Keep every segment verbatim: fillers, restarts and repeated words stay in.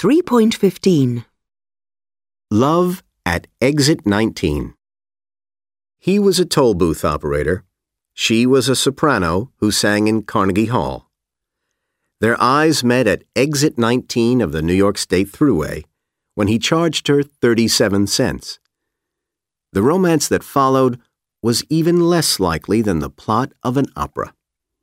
three point fifteen. Love at Exit nineteen. He was a toll booth operator. She was a soprano who sang in Carnegie Hall. Their eyes met at Exit nineteen of the New York State Thruway when he charged her thirty-seven cents. The romance that followed was even less likely than the plot of an opera.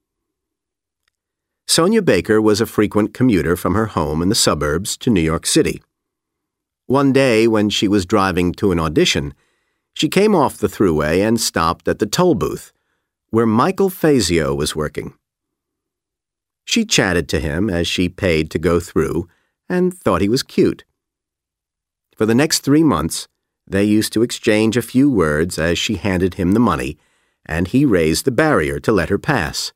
Sonia Baker was a frequent commuter from her home in the suburbs to New York City. One day, when she was driving to an audition, she came off the Thruway and stopped at the toll booth, where Michael Fazio was working. She chatted to him as she paid to go through and thought he was cute. For the next three months, they used to exchange a few words as she handed him the money, and he raised the barrier to let her pass.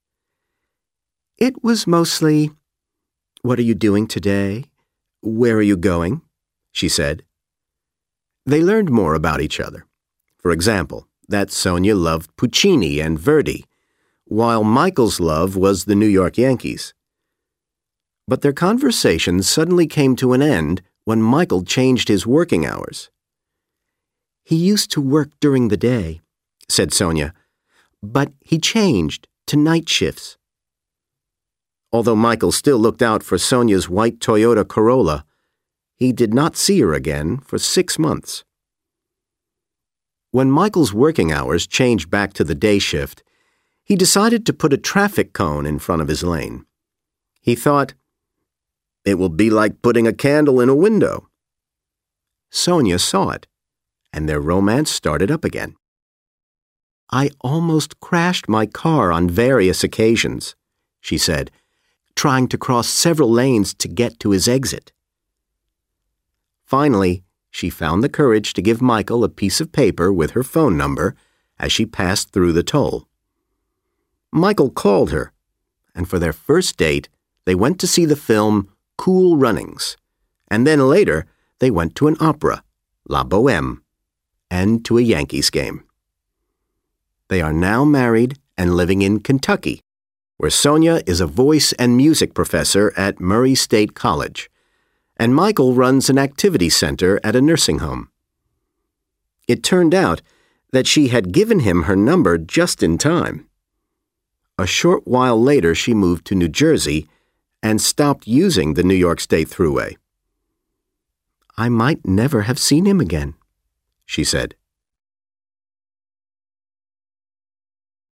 It was mostly, "What are you doing today? Where are you going?" she said. They learned more about each other. For example, that Sonia loved Puccini and Verdi, while Michael's love was the New York Yankees. But their conversation suddenly came to an end when Michael changed his working hours. "He used to work during the day," said Sonia, "but he changed to night shifts." Although Michael still looked out for Sonia's white Toyota Corolla, he did not see her again for six months. When Michael's working hours changed back to the day shift, he decided to put a traffic cone in front of his lane. He thought, "It will be like putting a candle in a window." Sonia saw it, and their romance started up again. "I almost crashed my car on various occasions," she said, trying to cross several lanes to get to his exit. Finally, she found the courage to give Michael a piece of paper with her phone number as she passed through the toll. Michael called her, and for their first date, they went to see the film Cool Runnings, and then later they went to an opera, La Bohème, and to a Yankees game. They are now married and living in Kentucky, where Sonia is a voice and music professor at Murray State College, and Michael runs an activity center at a nursing home. It turned out that she had given him her number just in time. A short while later, she moved to New Jersey and stopped using the New York State Thruway. "I might never have seen him again," she said.